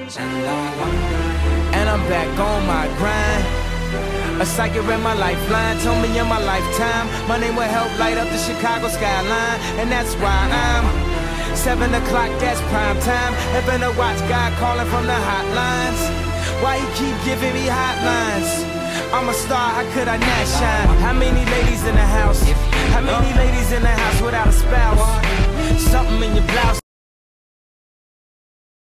And I'm back on my grind. A psychic read my lifeline, told me in my lifetime my name will help light up the Chicago skyline. And that's why I'm 7 o'clock, that's prime time. Heaven to watch God calling from the hotlines. Why he keep giving me hotlines? I'm a star, how could I not shine? How many ladies in the house? How many ladies in the house without a spouse? Something in your blouse